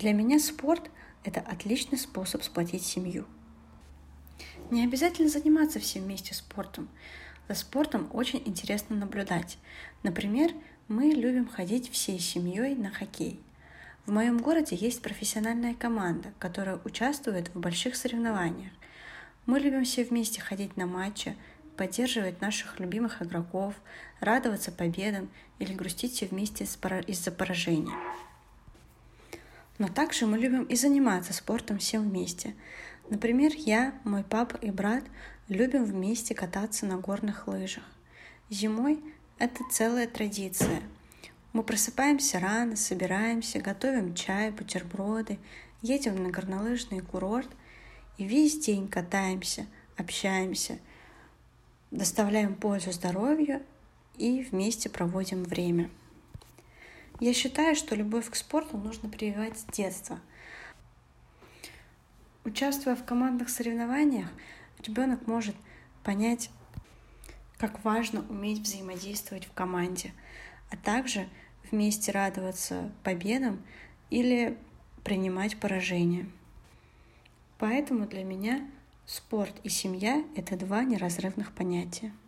Для меня спорт – это отличный способ сплотить семью. Не обязательно заниматься все вместе спортом. За спортом очень интересно наблюдать. Например, мы любим ходить всей семьей на хоккей. В моем городе есть профессиональная команда, которая участвует в больших соревнованиях. Мы любим все вместе ходить на матчи, поддерживать наших любимых игроков, радоваться победам или грустить все вместе из-за поражения. Но также мы любим и заниматься спортом все вместе. Например, я, мой папа и брат любим вместе кататься на горных лыжах. Зимой это целая традиция. Мы просыпаемся рано, собираемся, готовим чай, бутерброды, едем на горнолыжный курорт и весь день катаемся, общаемся, доставляем пользу здоровью и вместе проводим время. Я считаю, что любовь к спорту нужно прививать с детства. Участвуя в командных соревнованиях, ребенок может понять, как важно уметь взаимодействовать в команде, а также вместе радоваться победам или принимать поражения. Поэтому для меня спорт и семья – это два неразрывных понятия.